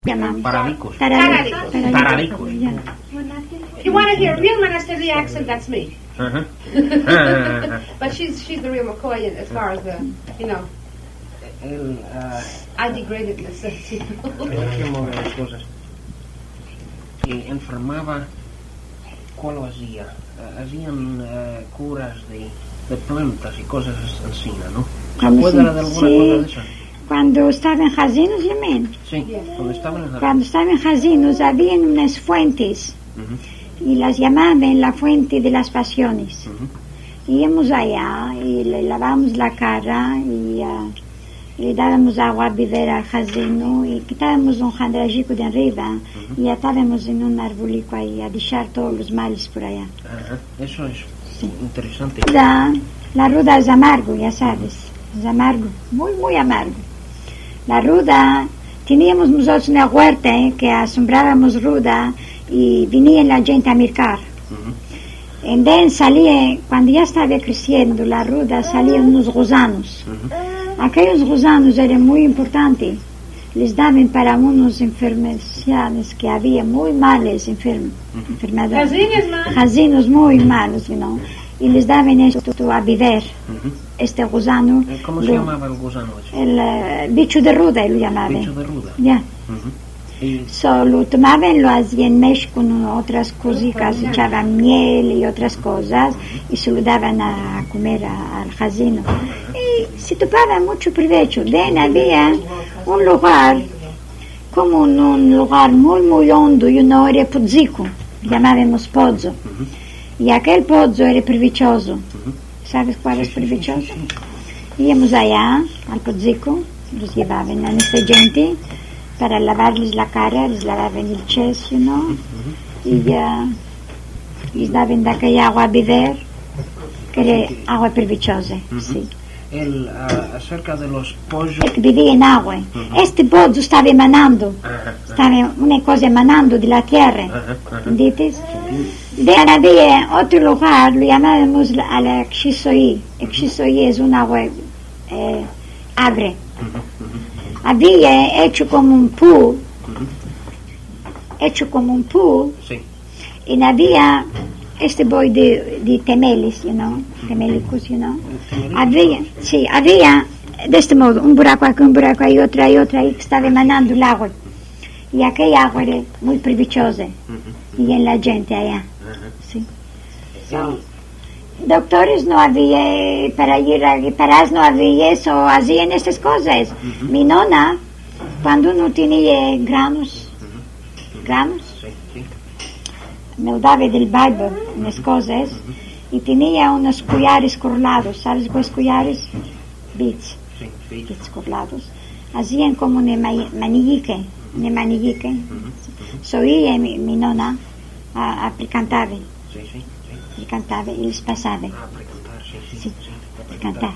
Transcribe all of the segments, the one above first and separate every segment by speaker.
Speaker 1: Llamamos.
Speaker 2: Tararicos.
Speaker 1: Tararicos. Yeah.
Speaker 3: If you want to hear real Monastery accent, that's me.
Speaker 2: Uh-huh.
Speaker 3: But she's the real McCoy as far as the, I degraded this.
Speaker 2: Dejemos ver las cosas. Que enfermaba, ¿cuál lo hacía? Hacían curas de plantas y cosas así, ¿no? ¿Se acuerda de alguna cosa de eso?
Speaker 1: Cuando estaba en Jazinos,
Speaker 2: Sí, cuando estaban en
Speaker 1: Cuando estaba en Jazinos había unas fuentes y las llamaban la fuente de las pasiones. Íbamos allá y le lavábamos la cara y le dábamos agua a beber al Jazino y quitábamos un jandrajico de arriba y atábamos en un arbolico ahí a dejar todos los males por allá.
Speaker 2: Eso es interesante.
Speaker 1: La ruda es amargo, ya sabes, es amargo, muy, muy amargo. La ruda, teníamos nosotros una huerta que asombrábamos ruda y venía la gente a mirar. Entonces salía, cuando ya estaba creciendo la ruda, salían unos gusanos. Aquellos gusanos eran muy importantes. Les daban para unas enfermedades que había muy malas enfermedades. Jazinos muy malos, y les daban esto a beber. Este gusano.
Speaker 2: ¿Cómo se llamaba el gusano?
Speaker 1: El bicho de ruda lo llamaban.
Speaker 2: Bicho de ruda.
Speaker 1: Ya. Lo tomaban, lo hacían mesh con otras cositas, echaban miel y otras cosas y se lo daban a comer al jazino. Y se topaba mucho provecho. Había un lugar, como un lugar muy, muy hondo, era pozzico, llamábamos pozzo. Y aquel pozzo era provechoso. ¿Sabes cuál es provechoso? Íbamos allá, al pozzico, los llevaban a esta gente para lavarles la cara, les lavaban el chest, y les daban de aquella agua a beber, que era agua provechosa, sí.
Speaker 2: Acerca de los pollos...
Speaker 1: Que vivía en agua. Este pozzo estaba emanando, estaba una cosa emanando de la tierra, ¿entiendes? Había otro lugar, lo llamábamos a la Xisoi. Xisoi es un agua agre. Había hecho como un pool,
Speaker 2: Sí.
Speaker 1: y había este boy de temeles, temélicos, había de este modo, un buraco aquí, otra ahí, que estaba emanando el agua. Y aquella agua era muy provechosa, y en la gente allá. Sí. Doctores no había, para ir a reparar no había eso, hacían estas cosas. Mi nona, cuando no tenía granos, me daba del Bible, unas cosas, y tenía unos collares corlados, ¿sabes cuáles collares? Beads corlados. Hacían como una manillique. Soía mi nona a cantaba. Cantaba y les pasaba. Cantar.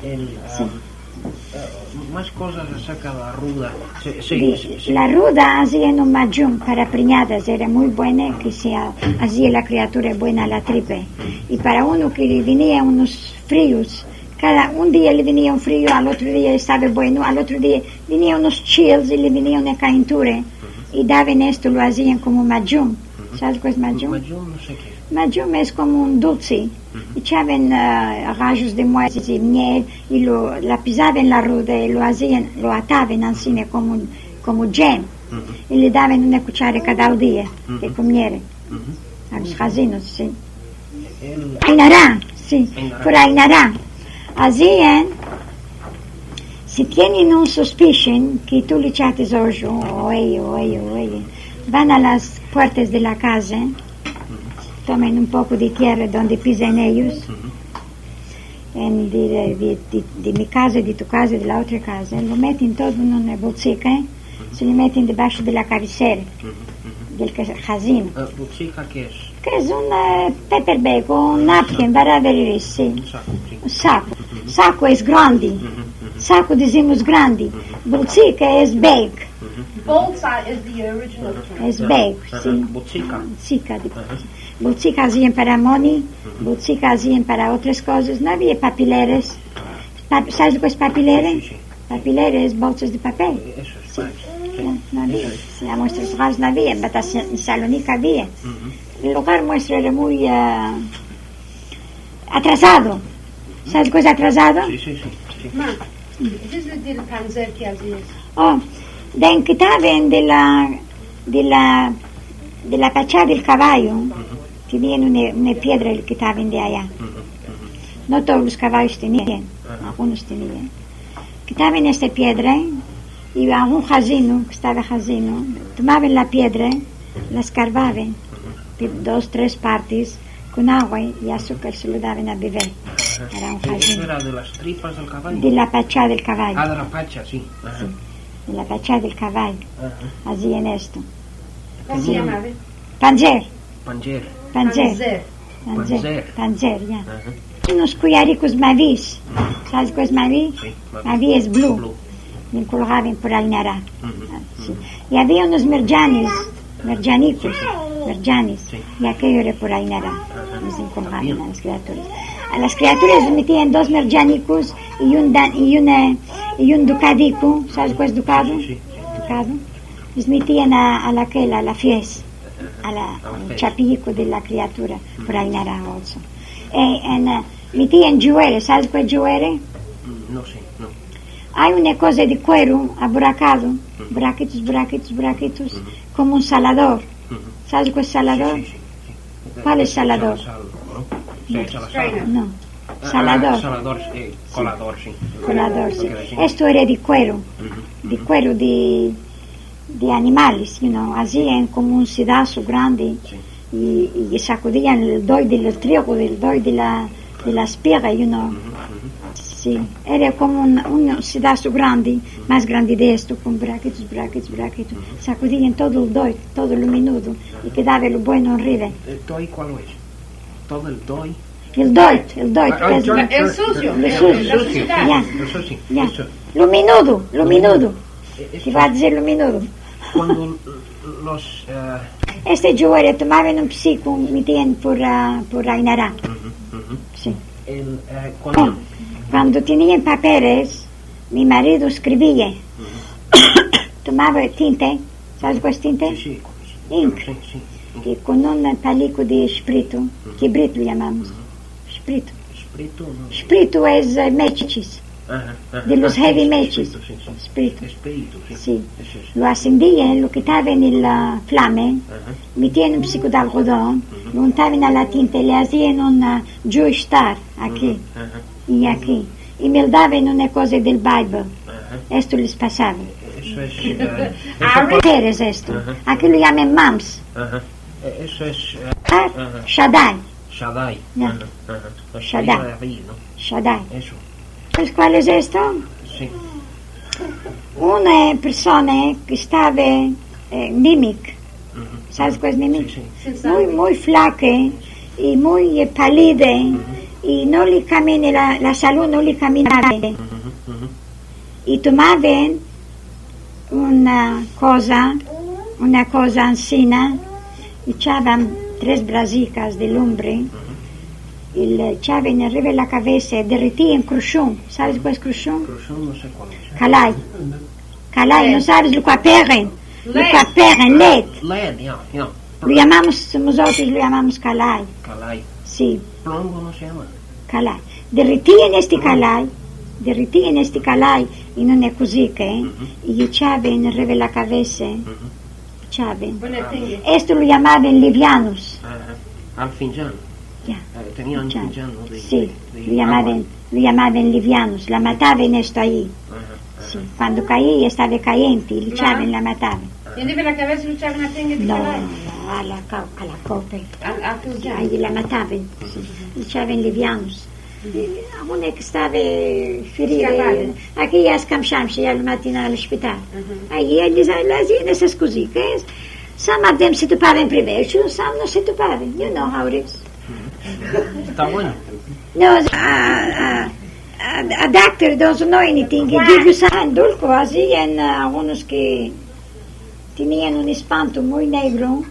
Speaker 2: Más cosas acerca de la ruda.
Speaker 1: La ruda hacía un majum para preñadas, era muy buena, que hacía la criatura buena a la tripe. Y para uno que le venía unos fríos, un día le venía un frío, al otro día estaba bueno, al otro día venía unos chills y le venía una calentura. Y daban esto, lo hacían como majum. ¿Sabes qué es majum?
Speaker 2: Majum no sé qué.
Speaker 1: Majum es como un dulce. Echaban rayos de nueces y miel y la pisaban en la ruda y lo ataban encima como jam. Y le daban una cuchara cada día que comiera. A los jazinos, sí. Ainará, sí, por Ainará. Hacían, si tienen un suspicion que tú le echaste hoy, van a las puertas de la casa, toman un poco de tierra donde pisan ellos, de mi casa, de tu casa, de la otra casa, lo meten todo en una bolsica, se lo meten debajo de la cabecera del jazino.
Speaker 2: ¿Bolsica qué es?
Speaker 1: Que es un paper bag, un napkin, whatever, sí. Un saco. Saco es grande. Saco decimos grande. Bolsica es bag.
Speaker 3: Bolsa is the original term.
Speaker 1: Es bag, sí.
Speaker 2: Bolsica.
Speaker 1: Bolsica hacían para money, bolsica hacían para otras cosas. No había papileras. ¿Sabes lo que es papilera?
Speaker 2: Sí.
Speaker 1: Papileras, bolsas de papel.
Speaker 2: Eso es.
Speaker 1: Sí. no había. Sí, a nuestros lados no había, pero en Salónica había. El lugar nuestro era muy atrasado. ¿Sabes qué es atrasado?
Speaker 2: Sí.
Speaker 3: Ma, this is the panzer que hacías.
Speaker 1: Oh, den que estaban de la fachada del caballo, tenían una piedra que estaban de allá. No todos los caballos tenían, algunos tenían. Que estaban en esta piedra, y a un jazino, que estaba jazino, tomaban la piedra, la escarbaban, de 2, 3 partes, con agua y azúcar se lo daban a beber. Era un
Speaker 2: ¿Eso
Speaker 1: jazino.
Speaker 2: era de las tripas del caballo?
Speaker 1: De la fachada del caballo.
Speaker 2: Ah, de la pacha, sí. Ajá.
Speaker 1: Sí, de la fachada del caballo.
Speaker 2: Ajá.
Speaker 1: Hacían esto.
Speaker 3: ¿Cómo se llamaba?
Speaker 1: Panzer.
Speaker 2: Panjer.
Speaker 1: Panzer.
Speaker 2: Panzer.
Speaker 1: Panzer, ya.
Speaker 2: Ajá.
Speaker 1: Unos cuillaricos mavis. ¿Sabes qué es mavi?
Speaker 2: Sí.
Speaker 1: Mavi es blue. Y colgaban por ahí nada. Sí. Y había unos merjanicos. Sí. Y aquello era por ahí nada. Nos colgaban a las criaturas. A las criaturas les metían 2 merjanicos y un ducadico. ¿Sabes qué es ducado?
Speaker 2: Sí.
Speaker 1: Ducado. Les metían a la fies. Al chapico de la criatura por ahí nada also. Metían juere. ¿Sabes qué es juere?
Speaker 2: No sé, no.
Speaker 1: Hay una cosa de cuero aburacado, braquitos, como un salador. ¿Sabes qué es salador?
Speaker 2: Sí.
Speaker 1: ¿Cuál es salador? No, salador.
Speaker 2: Salador, colador, sí.
Speaker 1: Colador, sí. Esto era de cuero de animales, hacían como un sedazo grande y sacudían el doi del trigo, el doi de la espiga, Sí, era como un sedazo grande, más grande de esto, con brackets. Sacudían todo el doi, todo lo menudo, y quedaba lo bueno arriba.
Speaker 2: ¿El doi cuál es? ¿Todo el doi?
Speaker 1: El doi, que es
Speaker 3: El sucio.
Speaker 1: El sucio. Ya.
Speaker 2: El sucio.
Speaker 1: Ya.
Speaker 2: Eso.
Speaker 1: Lo menudo. ¿Qué va a decir lo menudo?
Speaker 2: Cuando los...
Speaker 1: Este juguete tomaban un psico, metían por Ainara. Sí. Cuando tenían papeles, mi marido escribía. Tomaba tinta, ¿sabes qué es tinta?
Speaker 2: Sí.
Speaker 1: Ink.
Speaker 2: Sí.
Speaker 1: Y con un palico de espírito, que brito lo llamamos. Espírito.
Speaker 2: ¿Espíritu? No.
Speaker 1: Espírito es mechis, de los heavy mechis.
Speaker 2: Espíritu, sí.
Speaker 1: Sí. Lo acendían, lo quitaban en la flame, metían un psico de algodón, lo untaban a la tinta y le hacían una Jewish star aquí y aquí. Y me daban una cosa del Bible. Esto les pasaba.
Speaker 2: Eso es...
Speaker 1: ¿Qué es esto? Aquí lo llaman mams.
Speaker 2: Eso es...
Speaker 1: Shaddai.
Speaker 2: Shaddai.
Speaker 1: Ya.
Speaker 2: Shaddai.
Speaker 1: Shaddai.
Speaker 2: Eso.
Speaker 1: ¿Sabes cuál es esto?
Speaker 2: Sí.
Speaker 1: Una persona que estaba mimic. ¿Sabes qué es mimic?
Speaker 2: Sí.
Speaker 1: Muy flaca y muy pálida y no le camina, la salud no le caminaba. Y tomaban una cosa encima, echaban 3 brasicas de lumbre y le echaban arriba de la cabeza, derretían cruchón. ¿Sabes qué es cruchón?
Speaker 2: Cruchón no sé cuál es.
Speaker 1: Calai, ¿no sabes lo que aperren? Lo que aperren, LED.
Speaker 2: LED, ya.
Speaker 1: Nosotros lo llamamos calai.
Speaker 2: Calai.
Speaker 1: Sí,
Speaker 2: Plombo no se llama.
Speaker 1: calai. Derretían este calai en una cosica y echaban arriba de la cabeza. Echaban. Esto lo llamaban livianos.
Speaker 2: Alfinjan.
Speaker 1: Ya.
Speaker 2: Tenían alfinjan, ¿no?
Speaker 1: Sí, lo llamaban livianos. La mataban esto ahí. Sí. Cuando caía estaba caliente y le echaban, la mataban.
Speaker 3: ¿Y en la cabeza lo echaban a tenga de
Speaker 1: No,
Speaker 3: calai?
Speaker 1: a la copa.
Speaker 3: A Fulgiano.
Speaker 1: Ahí la mataban. Sí. Le echaban livianos. Una que estaba ferida. Aqui as camchamsi al matina al hospital. Aí eles hacían essas cositas. Some of them se topavam primeiro, some não se topavam. You know how it is.
Speaker 2: Está bueno.
Speaker 1: No, a doctor doesn't know anything. He give you some dulco. Hacían algunos que tenían un espanto muy negro.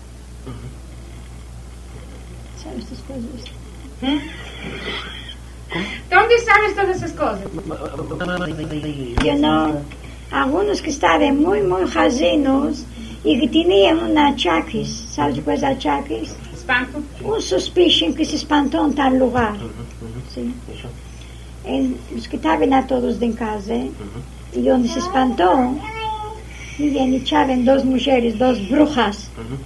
Speaker 1: ¿Sabes estas cosas?
Speaker 3: ¿Dónde sabes todas esas cosas?
Speaker 1: algunos que estaban muy, muy jazinos y que tenían una chaquis. ¿Sabes qué es la chaquis?
Speaker 3: Espanto.
Speaker 1: Un suspicion que se espantó en tal lugar. Sí.
Speaker 2: Eso.
Speaker 1: Los que estaban a todos en casa, y donde se espantó, y echaban dos mujeres, dos brujas.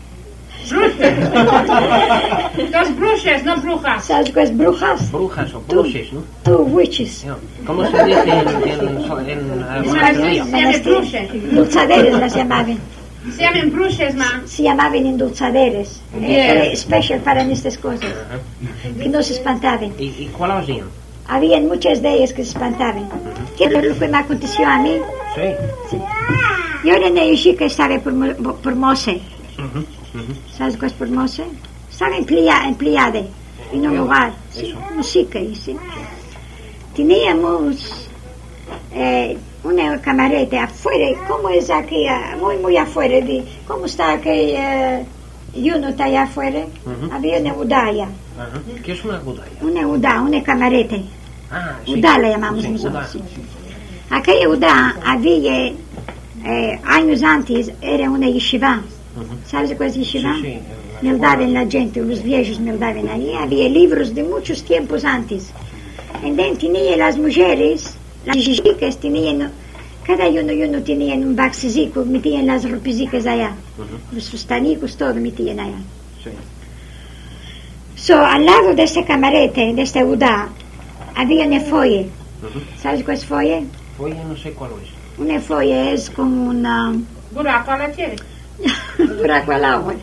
Speaker 3: Dos brujas, no brujas.
Speaker 1: ¿Sabes qué es brujas?
Speaker 2: Brujas o bruxes, ¿no?
Speaker 1: Two witches.
Speaker 2: No. ¿Cómo se dice en monasterio?
Speaker 3: Se llaman brujas.
Speaker 1: Endulzaderes las llamaban.
Speaker 3: Se llaman brujas, ma.
Speaker 1: Se llamaban endulzaderes. Especial para estas cosas. Que no se espantaban.
Speaker 2: ¿Y cuál hacían?
Speaker 1: Habían muchas de ellas que se espantaban. ¿Qué es lo que me aconteció a mí?
Speaker 2: Sí.
Speaker 1: Yo era una chica que estaba por Mose. ¿Sabes qué es por Mose? Estaba empleada en un lugar. Sí, música. Sí. Teníamos una camareta afuera. ¿Cómo es aquí? Muy afuera. ¿Cómo está aquí? Uno está allá afuera. Había una udaya.
Speaker 2: ¿Qué es una udaya?
Speaker 1: Una udá, una camareta.
Speaker 2: Sí.
Speaker 1: Udá la llamamos
Speaker 2: Sí,
Speaker 1: nosotros.
Speaker 2: udá.
Speaker 1: Sí. Aquella udá había, años antes, era una yeshiva. ¿Sabes qué es yeshiva?
Speaker 2: Sí.
Speaker 1: Me daban la gente, los viejos me daban ahí. Había libros de muchos tiempos antes. Entonces tenía las mujeres, las chicas tenían, cada uno tenía un baxicico, metían las ropicicas allá. Los fustanicos, todo metían allá.
Speaker 2: Sí.
Speaker 1: So, al lado de esta camareta, de esta udá, había una folla. ¿Sabes qué es folla?
Speaker 2: Folla no sé cuál es.
Speaker 1: Una folla es como una...
Speaker 3: Buraco a la tierra.
Speaker 1: un buraco al agua.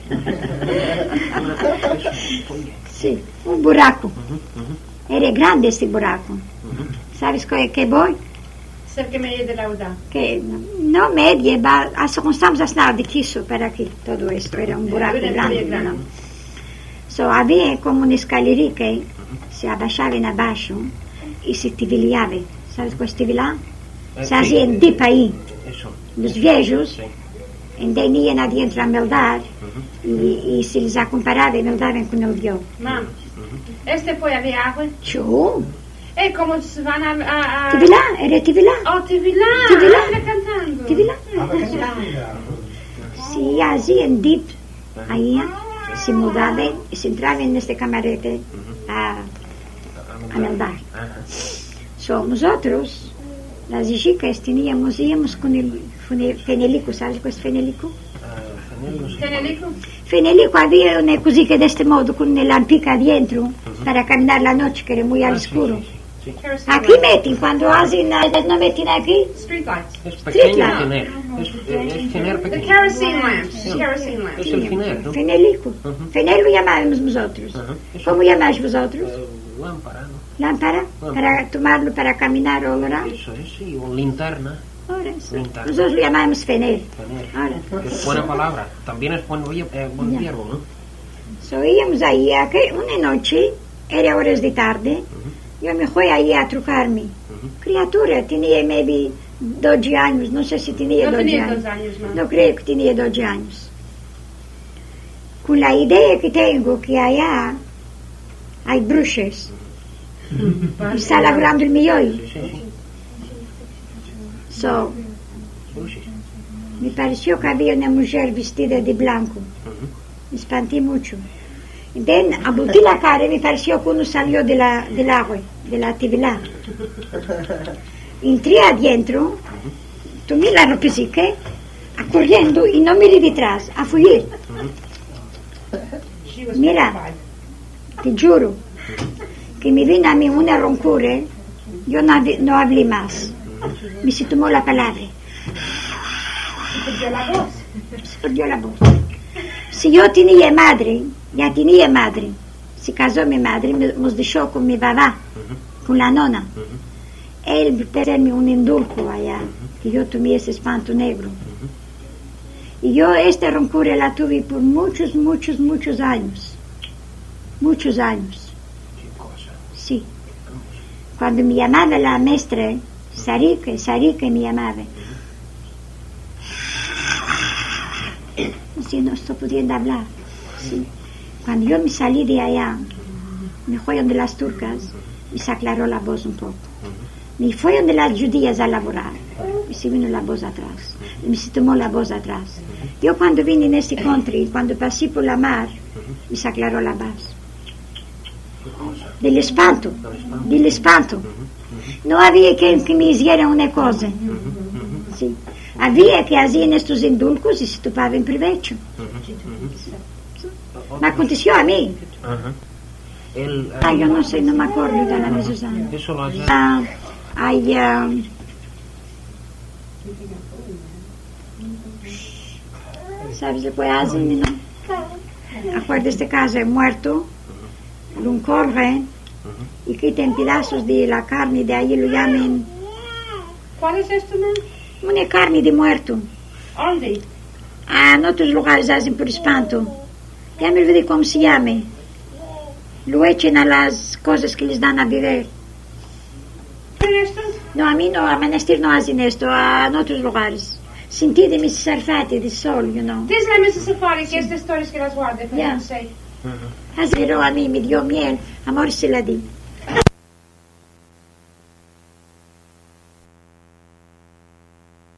Speaker 2: Folla.
Speaker 1: Sí, un buraco. Era grande este buraco. ¿Sabes qué voy?
Speaker 3: Cerca media de la udá.
Speaker 1: Que no media, estamos a nada de quiso para aquí, todo esto. Era un buraco grande. ¿No? So, había como una escalera que se abaixaban abaixo y se tibileaba. ¿Sabes qué es tibilar? Se hacían dip ahí.
Speaker 2: Eso.
Speaker 1: Los viejos,
Speaker 2: Sí.
Speaker 1: então iam adentro a meldar e se les acomparava, meldavam com ele vio.
Speaker 3: Mam, este foi de água.
Speaker 1: Tchau!
Speaker 3: É como se van a...
Speaker 1: Tibilá, era Tibilá.
Speaker 3: Oh, Tibilá.
Speaker 1: Tibilá.
Speaker 3: Anda cantando.
Speaker 1: Tibilá. Se faziam dip aí, se mudavam e se entravam nesta camarete a meldar. So, nosotros, las chicas, íamos con el fenelico, ¿sabes qué es fenelico?
Speaker 3: Fenelico?
Speaker 1: Fenelico había una cosita de este modo, con una lampica adentro, para caminar la noche, que era muy al oscuro.
Speaker 2: Sí.
Speaker 1: Aquí meten, cuando hacen, no meten aquí.
Speaker 3: Street lights.
Speaker 2: Es pequeño tener. Es tener
Speaker 3: The
Speaker 2: pequeño.
Speaker 3: kerosene lamps. Kerosene lamps.
Speaker 2: Es el finer, ¿no?
Speaker 1: Fenelico. Fenelo llamávamos nosotros. ¿Cómo llamáis vosotros?
Speaker 2: Lámpara, ¿no?
Speaker 1: Lámpara, para tomarlo, para caminar o orar.
Speaker 2: Eso es, sí. O linterna.
Speaker 1: Ahora, sí.
Speaker 2: Linterna.
Speaker 1: Nosotros lo llamamos fenel.
Speaker 2: Tener.
Speaker 1: Ahora.
Speaker 2: Es buena palabra. También es buen verbo, ¿no?
Speaker 1: So, íamos ahí, una noche, era horas de tarde, yo me fui ahí a trucarme. Criatura, tenía maybe 12 años, no sé si tenía
Speaker 3: No
Speaker 1: 12
Speaker 3: tenía
Speaker 1: años.
Speaker 3: 12 años, no.
Speaker 1: No creo que tenía 12 años. Con la idea que tengo que allá hay brujas. Y está labrando el miollo.
Speaker 2: Sí, sí.
Speaker 1: So,
Speaker 2: Bruxes.
Speaker 1: me pareció que había una mujer vestida de blanco. Me espanté mucho. Entonces, abulté la cara y me pareció que uno salió del agua, de la tibilá. Entré adentro, tomé la ropecica, corriendo y no miré detrás, a fugir.
Speaker 3: She was
Speaker 1: Mira,
Speaker 3: terrified.
Speaker 1: te juro, que me vino a mí una roncura, yo no hablé más. Me se tomó la palabra.
Speaker 3: Perdió la voz.
Speaker 1: Se perdió la voz. Si yo tenía madre, ya tenía madre, se casó mi madre, nos dejó con mi babá, con la nona. Él tenía un indulco allá, que yo tomé ese espanto negro. Y yo esta roncura la tuve por muchos años. Muchos años,
Speaker 2: Qué cosa.
Speaker 1: sí. Cuando me llamaba la maestra, Sarika me llamaba. Así no estoy pudiendo hablar. Sí. Cuando yo me salí de allá, me fui donde las turcas y se aclaró la voz un poco. Me fui donde las judías a laborar. e si vino la voz atrás. Mi si tomó la voz atrás. Yo cuando vine en este country, cuando pasé por la mar, mi se aclaró la voz. Dell'espanto. No había que me hiciera una cosa. Sí. Había que hacían estos indultos y se topaban provecho. Me aconteció a mí. Yo no sé, no me acuerdo de la Susana.
Speaker 2: Eso lo hace.
Speaker 1: ¿Sabes lo que hacen? ¿No? Acuerdo este caso es muerto, lo corren y quitan pedazos de la carne, de ahí lo llaman.
Speaker 3: ¿Cuál es esto, man?
Speaker 1: Una carne de muerto.
Speaker 3: ¿Dónde?
Speaker 1: En otros lugares hacen por espanto. Ya me olvidé cómo se llama. Lo echan a las cosas que les dan a beber.
Speaker 3: ¿Pero esto?
Speaker 1: No, a mí no, a Menester no hacen esto, en otros lugares. Sentí de Mrs. Sarfati, de sol, you know.
Speaker 3: Diz-lhe a Mrs. Safari que estas histórias que elas guardam, para
Speaker 1: Yeah.
Speaker 3: não sei.
Speaker 1: Así, a mí me dio miel, amor se la di.